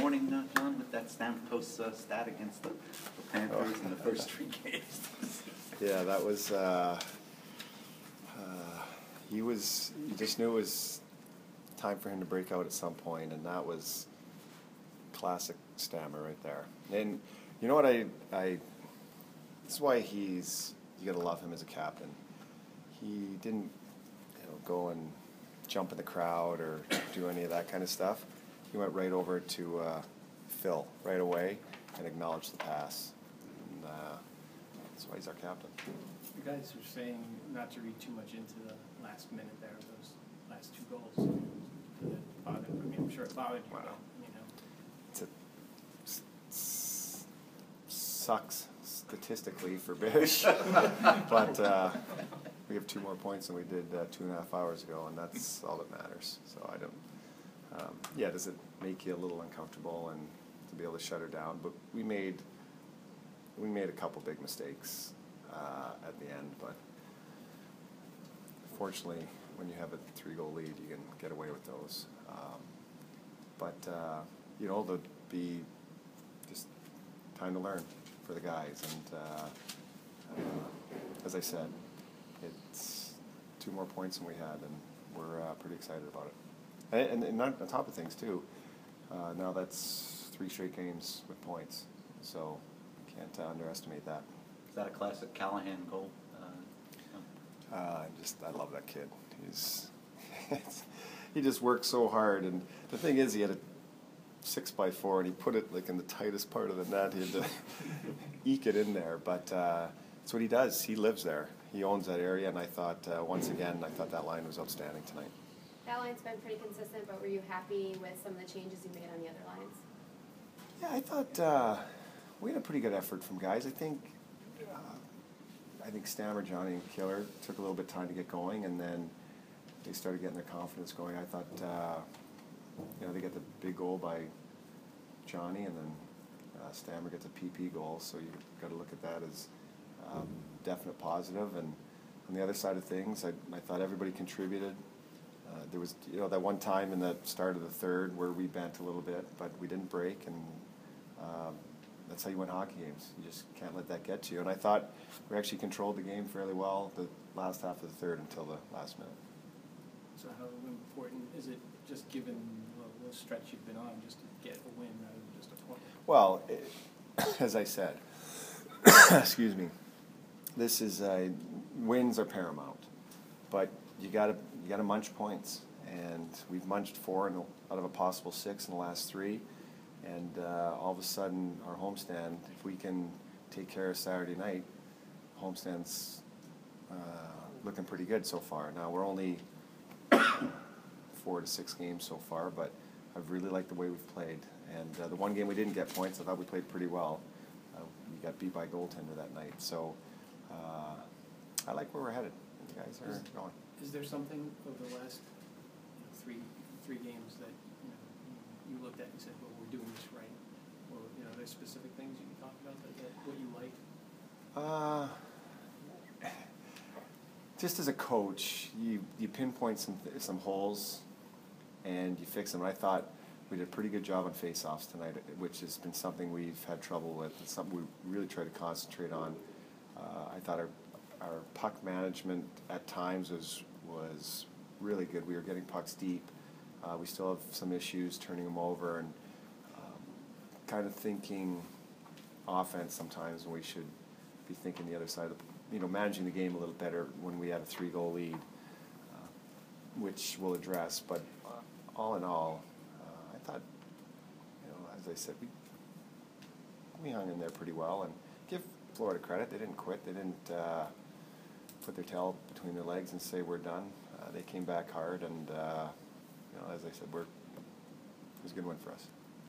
morning, John, with that Stamkos stat against the Panthers in the first 3 games. Yeah, that was. You just knew it was time for him to break out at some point, and that was classic Stammer right there. And you know what this is why you got to love him as a captain. He didn't, go and jump in the crowd or do any of that kind of stuff. He went right over to Phil right away and acknowledged the pass. And that's why he's our captain. You guys were saying not to read too much into the last minute there of those last 2 goals. Did it bother? I mean, I'm sure it bothered you. Wow. But, Sucks statistically for Bish, but we have 2 more points than we did 2.5 hours ago, and that's all that matters. So I don't. Does it make you a little uncomfortable and to be able to shut her down? But we made a couple big mistakes at the end, but fortunately, when you have a 3-goal lead, you can get away with those. There'll be just time to learn for the guys, and as I said, it's 2 more points than we had, and we're pretty excited about it. And on top of things too, now that's 3 straight games with points, so you can't underestimate that. Is that a classic Callahan goal? I love that kid. He just works so hard, and the thing is, he had a 6x4, and he put it like in the tightest part of the net. He had to eke it in there, but that's what he does. He lives there. He owns that area, and I thought once again, that line was outstanding tonight. That line's been pretty consistent, but were you happy with some of the changes you made on the other lines? Yeah, I thought we had a pretty good effort from guys. I think Stammer, Johnny, and Killer took a little bit of time to get going, and then they started getting their confidence going. I thought, they get the big goal by Johnny, and then Stammer gets a PP goal, so you've got to look at that as definite positive. And on the other side of things, I thought everybody contributed. There was, that one time in the start of the third where we bent a little bit, but we didn't break, and that's how you win hockey games. You just can't let that get to you. And I thought we actually controlled the game fairly well the last half of the third until the last minute. so how important is it, just given the stretch you've been on, just to get a win rather than just a point? Well, as I said, excuse me, this is wins are paramount, but you got to munch points, and we've munched 4 out of a possible 6 in the last 3. And all of a sudden, our homestand, if we can take care of Saturday night, homestand's looking pretty good so far. Now, we're only 4 to 6 games so far, but I've really liked the way we've played. And the one game we didn't get points, I thought we played pretty well. We got beat by a goaltender that night. So I like where we're headed. You guys are going. Is there something over the last 3 games that you looked at and said, well, we're doing this right? Or there's specific things you can talk about that what you like? Just as a coach, you pinpoint some holes and you fix them. And I thought we did a pretty good job on face-offs tonight, which has been something we've had trouble with. It's something we really try to concentrate on. I thought our puck management at times was really good. We were getting pucks deep. We still have some issues turning them over, and kind of thinking offense sometimes when we should be thinking the other side of managing the game a little better when we have a 3-goal lead, which we'll address. But all in all, I thought, as I said, we hung in there pretty well, and give Florida credit. They didn't quit. They didn't put their tail between their legs and say we're done. They came back hard, and as I said, it was a good win for us.